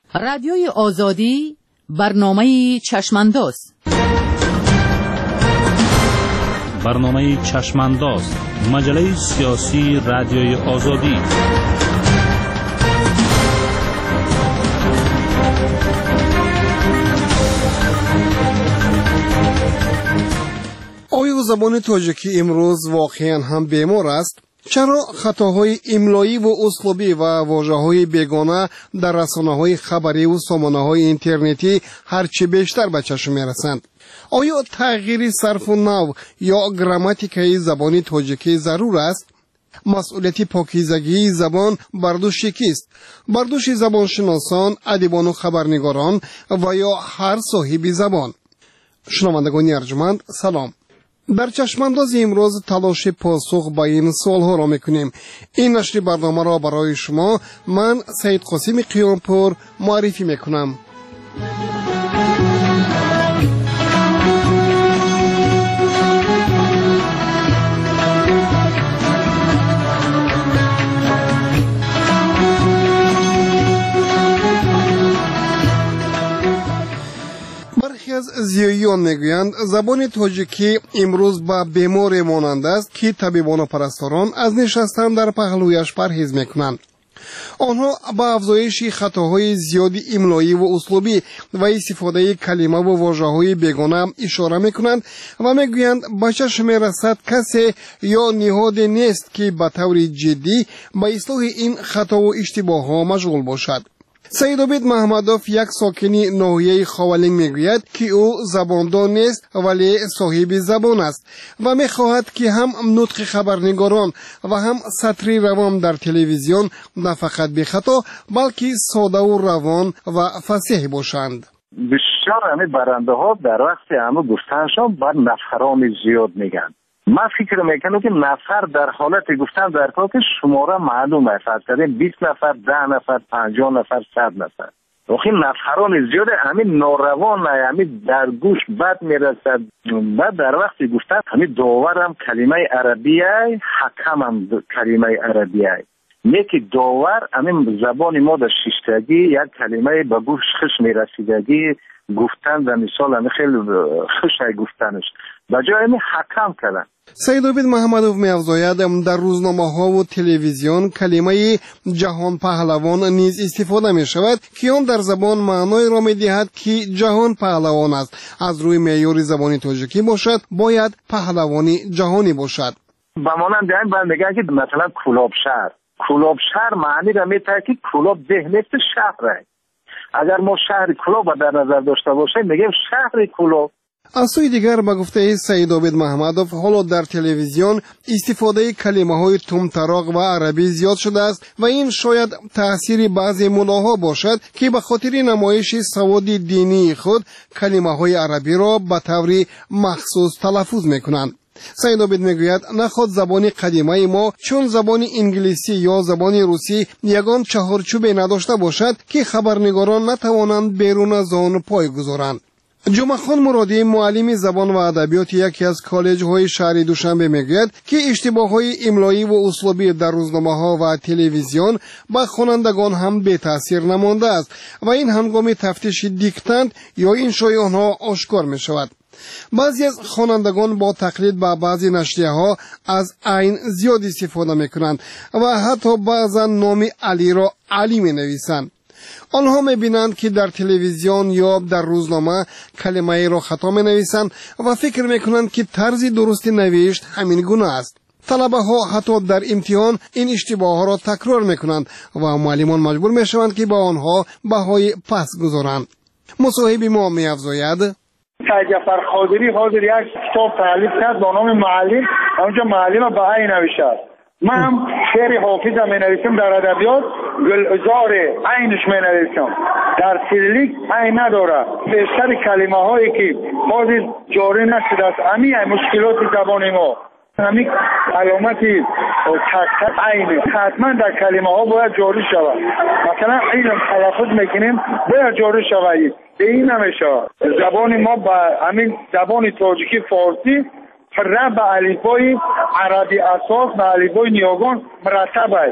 رادیوی آزادی برنامه چشمانداز. برنامه چشمانداز، مجله سیاسی رادیوی آزادی. آیا زبان تاجیکی امروز واقعا هم بیمار است؟ چرا خطاهای املایی و اسلوبی و واژه‌های بیگانه در رسانه‌های خبری و سامانه‌های اینترنتی هرچی بیشتر به چشم می‌رسند؟ آیا تغییر صرف و نحو یا گراماتیکای زبان تاجیکی ضرور است؟ مسئولیت پاکیزگی زبان بر دوش کیست؟ بر دوش زبانشناسان، ادیبان و خبرنگاران و یا هر صاحب زبان؟ شنوندگان ارجمند، سلام. در چشمانداز امروز تلاش پاسخ به این سوالها را میکنیم. این نشر برنامه را برای شما من سید قاسم قیامپور معرفی میکنم. از زیاییان میگویند زبان تاجیکی امروز به بیماری مانند است که طبیبان و پرستاران از نشستن در پهلویش پرهیز میکنند. آنها به افزایش خطاهای زیادی املایی و اسلوبی و استفاده کلمه و واژه‌های بیگانه اشاره میکنند و میگویند به چشم میرسد کسی یا نهاد نیست که به طور جدی به اصلاح این خطا و اشتباه‌ها مشغول باشد. سید عبید محمدوف، یک ساکنی ناحیه خاولین، میگوید که او زباندان نیست ولی صاحب زبان است و میخواهد که هم نطق خبرنگاران و هم سطری روان در تلویزیون نه فقط بی خطا بلکه ساده و روان و فصیح باشند. بسیار همه برنده ها در وقت همه گفتنشان بر نفران زیاد میگن. من فکر میکنم که نفر در حالت گفتن در کار که شماره معلوم است، فرض 20 نفر، 10 نفر، 50 نفر، 100 نفر. وقتی نفران زیاده همین ناروان، همین در گوش بد میرسد. بعد در وقت گفتن همین داور هم کلمه عربیه، حکم هم کلمه عربیه. یکی داور همین زبان ما در شیشتگی یک کلمه به گوش خوش میرسیدگی گفتن در مثال همین خیلی خوش گفتنش بجای همین حکم کردن. سید عبید محمدوف می‌افزاید در روزنامه‌ها و تلویزیون کلمه جهان پهلوان نیز استفاده می‌شود که آن در زبان معنای را می‌دهد که جهان پهلوان است. از روی معیار زبانی تاجیکی باشد باید پهلوانی جهانی باشد. به مانند این بعد میگن که مثلا کلاب شهر معنی را می‌دهد که کلاب ذهن شهر است. اگر ما شهر کلاب در نظر داشته باشیم میگیم شهر کلاب. از سوی دیگر به گفته سید عبید محمدوف حالا در تلویزیون استفاده کلمه‌های تمطراق و عربی زیاد شده است و این شاید تأثیر بعضی ملاها باشد که به خاطر نمایش سواد دینی خود کلمه‌های عربی را به طور مخصوص تلفظ می‌کنند. سید عبید میگوید نخود زبان قدیمه ما چون زبان انگلیسی یا زبان روسی یگان چهارچوبی نداشته باشد که خبرنگاران نتوانند بیرون از آن پای گذارند. جمعه خان مرادی، معلم زبان و ادبیات یکی از کالج‌های شهر دوشنبه میگوید که اشتباه‌های املایی و اسلوبی در روزنامه‌ها و تلویزیون به خوانندگان هم بی تاثیر نمانده است و این هنگام تفتیش دیکتند یا انشای آنها آشکار می‌شود. بعضی از خوانندگان با تقلید به بعضی نشریه‌ها از عین زیاد استفاده می‌کنند و حتی بعضا نام علی را علی می‌نویسند. آنها می‌بینند که در تلویزیون یا در روزنامه کلمه را خطا می‌نویسند و فکر می‌کنند که طرز درست نوشت همین گونه است. طلبه‌ها حتی در امتحان این اشتباه‌ها را تکرار می‌کنند و معلمان مجبور می‌شوند که با آنها بهای پس گذارند. مصاحب ما می‌افزاید سید جعفر خاطری حاضر یک کتاب تألیف کرد با نام معلم، اونجا معلم بهایی نوشته. من هم شعر حافظ می نویسم در ادبیات، گلزار عینش می نویسم. در سیریلیک عین نداره. بیشتر کلمه هایی که حاضر جاری نشده است همین مشکلات زبان ما، همین علامت تک عینه حتما در کلمه ها باید جاری شود. مثلا این تلفظ میکنیم باید جاری شود. به این نمیشه. زبان ما با همین زبان تاجیکی فارسی رب به الفبای عربی اساس به الفبای نیاگان مرتب است.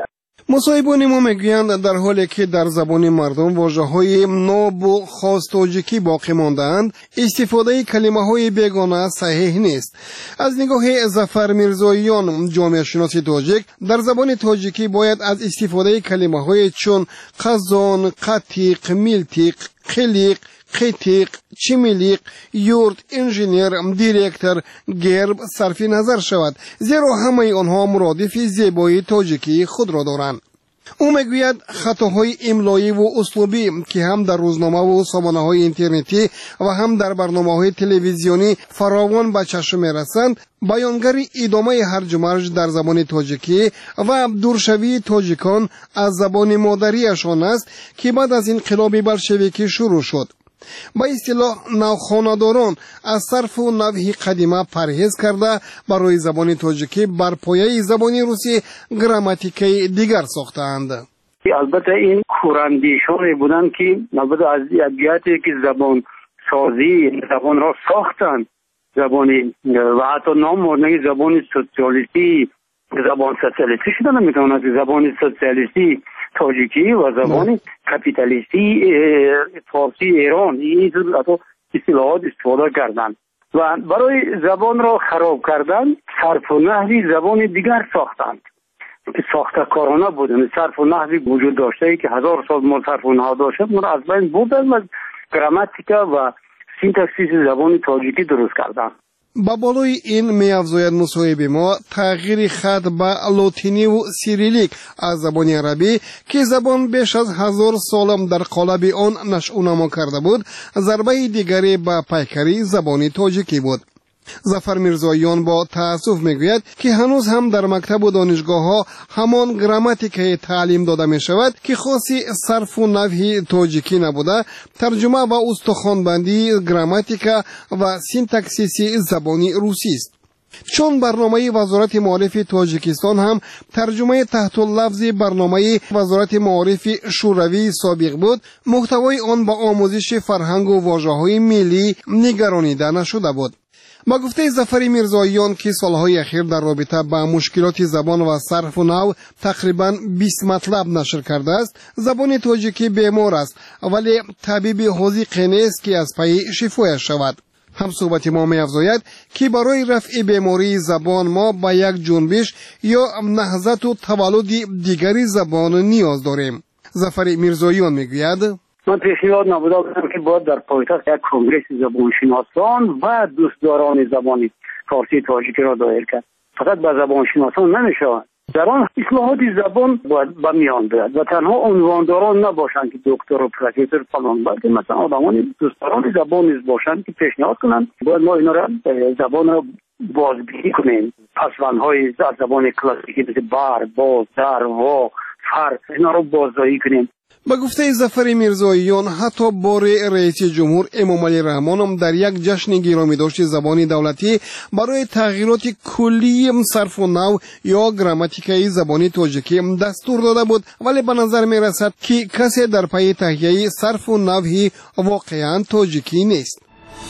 مصاحبان ما میگویند در حالی که در زبان مردم واژه‌های ناب و خاص تاجیکی باقی مانده‌اند، استفاده کلمه‌های بیگانه صحیح نیست. از نگاه ظفر میرزاییان، جامعه شناس تاجیک، در زبان تاجیکی باید از استفاده کلمه‌های چون قزان، قطیق، میلتیق، خلیق، قیتیق، چمیلیق، یورت، انجینیر، دیرکتر، گرب صرف نظر شود، زیرا همه آنها مرادف زیبایی تاجیکی خود را دارند. او میگوید خطاهای املایی و اسلوبی که هم در روزنامه و سامانه‌های اینترنتی و هم در برنامه‌های تلویزیونی فراوان به چشم می‌رسند، بیانگری ادامه هرج و مرج در زبان تاجیکی و دورشوی تاجیکان از زبان مادریشان است که بعد از انقلاب بلشویکی شروع شد. با اصطلاح نوخانه‌داران از صرف و نحو قدیمه پرهیز کرده برای زبان تاجیکی بر پایه زبان روسی گراماتیکی دیگر ساختند. البته این کوراندیشانی بودند که البته از ابیاتی که زبان سازی زبان را ساختند، زبانی و حتی نام بردن زبان سوسیالیستی، زبان سوسیالیستی شده نمیتواند زبان سوسیالیستی تاجیکی و زبان کپیتالیستی فارسی ایران این اصطلاحات استفاده کردند و برای زبان را خراب کردن صرف و نحوی زبان دیگر ساختند که ساختکارانه بودند. صرف و نحوی وجود داشته که 1000 سال ما صرف و نحو داشته ما را از بین بردند و گراماتیکا و سینتاکسیس زبان تاجیکی درست کردند. با بالای این می‌افزاید مصاحب ما تغییر خط به لاتینی و سیریلیک از زبان عربی که زبان بیش از 1000 سال در قالب آن نشأ نما کرده بود، ضربه دیگری به پیکری زبان تاجیکی بود. ظفر میرزاییان با تأسف میگوید که هنوز هم در مکتب و دانشگاه‌ها همان گراماتیک تعلیم داده می شود که خاصی صرف و نحو تاجیکی نبوده، ترجمه و استخوان‌بندی گراماتیکا و سینتاکسیس زبانی روسی است. چون برنامه وزارت معارف تاجیکستان هم ترجمه تحت اللفظ برنامه وزارت معارف شوروی سابق بود، محتوای آن با آموزش فرهنگ و واژه‌های ملی نگرانیده نشده بود. با گفته ظفر میرزاییان که سالهای اخیر در رابطه با مشکلات زبان و صرف و نحو تقریباً 20 مطلب نشر کرده است، زبان تاجیکی بیمار است ولی طبیب حاذق نیست که از پی شفایش شود. هم صحبت ما می‌افزاید که برای رفع بیماری زبان ما با یک جنبش یا نهضت و تولد دیگری زبان نیاز داریم. ظفر میرزاییان میگوید من پیشنهاد نبوده بودم که باید در پایتخت یک کنگره زبانشناسان و دوستداران زبان فارسی تاجیکی را دایر کرد. فقط به زبانشناسان نمیشود، در آن اصلاحات زبان باید به میان بیاید و تنها عنوانداران نباشند که دکتر و پروفسور فلان، بلکه مثلا آدمان دوستداران زبان نیز باشند که پیشنهاد کنند باید ما اینا را زبان را بازبینی کنیم. پسوندهای زبان کلاسیکی مثل بر، باز، در، وا، فر اینا را بازداری کنیم. با گفته ظفر میرزاییان حتی بار رئیس جمهور امام علی رحمان هم در یک جشن گرامی داشت زبان دولتی برای تغییرات کلی صرف و نحو یا گراماتیکای زبان تاجیکی دستور داده بود، ولی به نظر می رسد که کسی در پی تهیه صرف و نحو واقعا تاجیکی نیست.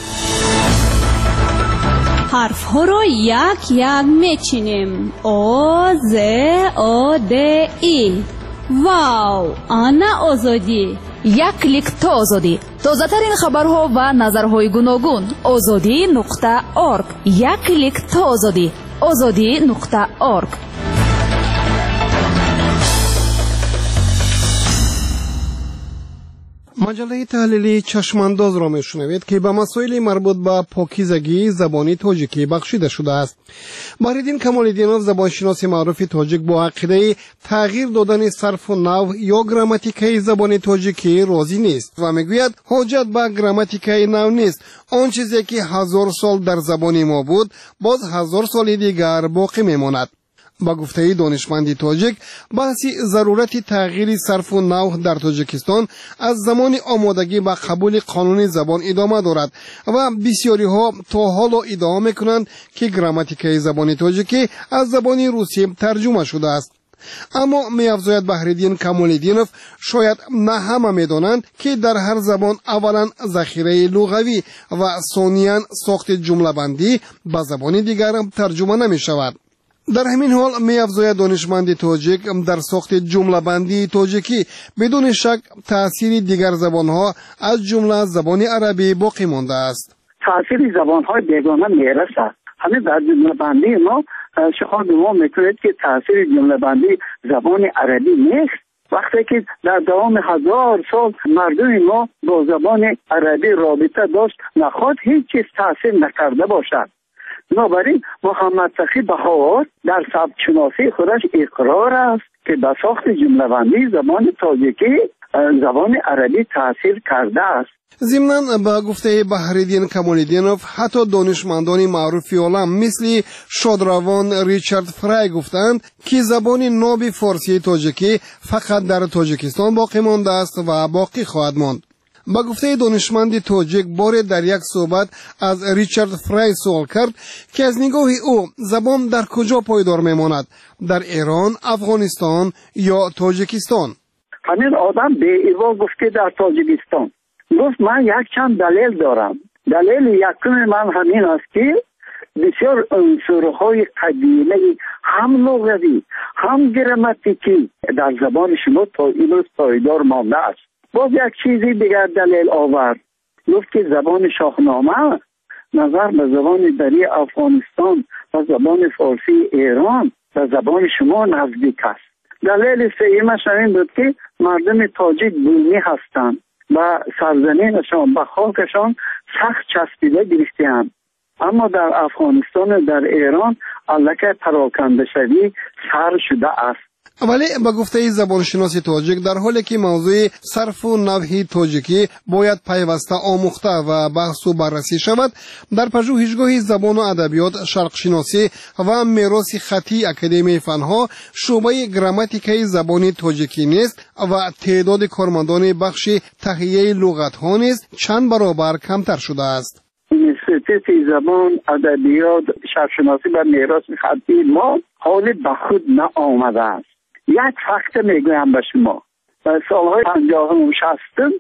حرف ها رو یک یک میچینیم. او، ز، او، د، ای. واو، آنا آزادی. یک کلیک تا آزادی. تازه ترین خبرها و نظرهای گوناگون. azadi.org. یک کلیک تا آزادی. azadi.org. مجله تحلیلی چشمانداز را میشنوید که به مسائل مربوط به پاکیزگی زبانی تاجیکی بخشیده شده است. بهرالدین کمال‌الدینوف، زبانشناس معروف تاجیک، با عقیده تغییر دادن صرف و نحو یا گراماتیکای زبان تاجیکی راضی نیست و میگوید حاجت به گراماتیکای نو نیست. آن چیزی که 1000 سال در زبان ما بود باز 1000 سال دیگر باقی میماند. با گفته دانشمندی تاجیک، بحثی ضرورت تغییر صرف و نحو در تاجیکستان از زمان آمادگی و قبول قانون زبان ادامه دارد و بسیاری ها تا حالا ادعا میکنند که گراماتیکای زبان تاجیکی از زبان روسی ترجمه شده است. اما می‌افزاید بهرالدین کمال‌الدینوف شاید نه همه می‌دانند که در هر زبان اولا ذخیره لغوی و ثانیاً ساخت جمله بندی به زبان دیگر ترجمه نمی‌شود. در همین حال می‌افزاید دانشمند تاجیک در ساخت جمله بندی تاجیکی بدون شک تأثیر دیگر زبان‌ها از جمله زبان عربی باقی مانده است. تأثیر زبان‌های بیگانه میرسد. همین در جمله بندی ما شما گمان میکنید که تأثیر جمله بندی زبان عربی نیست. وقتی که در دوام 1000 سال مردم ما با زبان عربی رابطه داشت نخواهد هیچ چیز تأثیر نکرده باشد. بنابراین محمد تقی بهار در سبک شناسی خودش اقرار است که به ساخت جمله بندی زبان تاجیکی زبان عربی تأثیر کرده است. ضمناً با گفته بحرالدین کمال‌الدینوف حتی دانشمندان معروف عالم مثل شادروان ریچارد فرای گفتند که زبان ناب فارسی تاجیکی فقط در تاجیکستان باقی مانده است و باقی خواهد ماند. با گفته دانشمند تاجیک بار در یک صحبت از ریچارد فرای سوال کرد که از نگاه او زبان در کجا پایدار میماند، در ایران، افغانستان یا تاجیکستان؟ همین آدم به ایوا گفت که در تاجیکستان. گفت من یک چند دلیل دارم. دلیل یکم من همین است که بسیار عنصرهای قدیمی هم لغوی هم گراماتیکی در زبان شما تا امروز پایدار مانده است. باز یک چیزی دیگر دلیل آورد. گفت که زبان شاهنامه نظر به زبان دری افغانستان و زبان فارسی ایران و زبان شما نزدیک است. دلیل سومش این بود که مردم تاجیک بومی هستند و سرزمینشان به خاکشان سخت چسبیده گرفته‌اند، اما در افغانستان و در ایران الکه پراکنده شوی سر شده است. ولی با گفته زبانشناس تاجیک در حالی که موضوع صرف و نحو تاجیکی باید پیوسته آموخته و بحث و بررسی شود، در پژوهشگاه زبان و ادبیات شرق شناسی و میراث خطی اکادمی فنها شعبه گراماتیکای زبان تاجیکی نیست و تعداد کارمندان بخش تهیه لغت‌ها نیز چند برابر کمتر شده است. انستیتوت زبان ادبیات شرق شناسی و میراث خطی ما حال به خود نآمده است. یک فکت میگویم به شما. در سالهای 50 و 60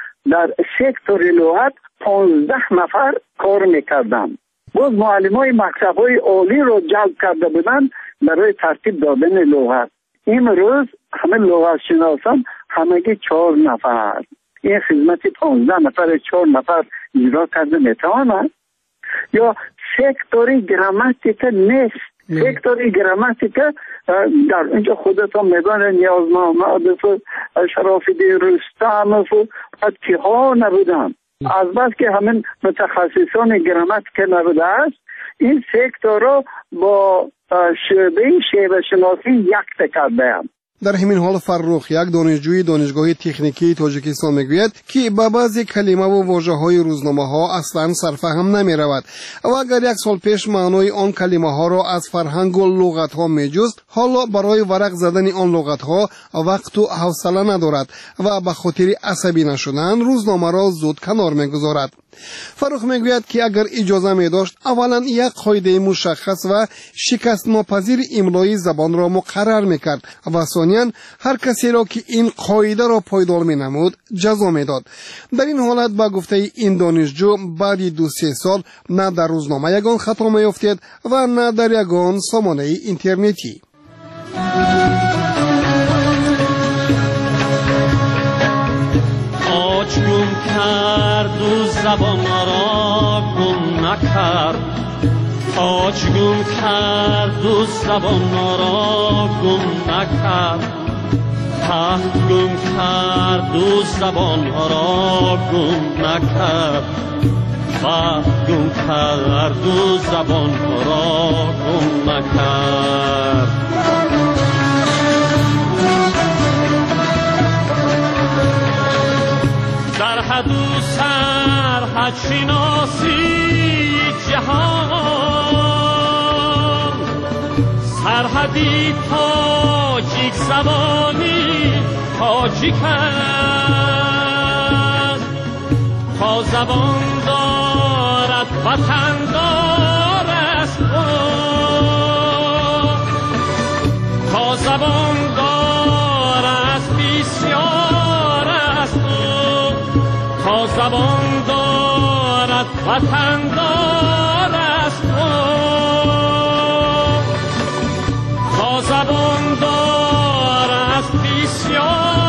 در سکتور لغت 15 نفر کار میکردند. باز معلمای مکتب‌های عالی رو جلب کرده بودند برای ترتیب دادن لغت. امروز همه لغت شناسان همگی 4 نفر. این خدمت 15 نفر 4 نفر اجرا کرده میتواند؟ یا سکتور گراماتیک نیست. سکتور گراماتیک در اینجا خودتان میگن نیازنامه شراف‌الدین رستم و که ها نبودن. از بس که همین متخصصان گراماتیک نبوده است، این سکتور را با شیوه شناسی یک کرده‌اند. در همین حال فرخ یک دانشجوی دانشگاه تکنیکی تاجیکستان میگوید که با بعضی کلمه و واژه‌های روزنامه‌ها اصلا سرفهم نمی‌رود و اگر یک سال پیش معنای آن کلمه‌ها را از فرهنگ و لغت‌ها می‌جست، حالا برای ورق زدن آن لغت‌ها وقت و حوصله ندارد و به خاطر عصبی نشدن روزنامه را زود کنار می‌گذارد. فرخ میگوید که اگر اجازه می داشت اولا یک قاعده مشخص و شکست ناپذیر املای زبان را مقرر میکرد و ثانیاً هر کسی را که این قاعده را پایدار می نمود جزا می داد. در این حالت با گفته این دانشجو بعد 2-3 سال نه در روزنامه یگان خطا می افتید و نه در یگان سامانه اینترنتی. گم کرد و زبان را گم نکرد، آج گم کرد و زبان را گم نکرد، تخت گم کرد و زبان را گم نکرد، تخت گم کرد و زبان را گم نکرد. در حد و سرحد شناسی جهان، سرحدی تاجیک زبانی تاجیک است، تا زبان دارد وطن دار است، تا زبان دار است بسیار است، تا زبان دارد وطن دار است. بسیار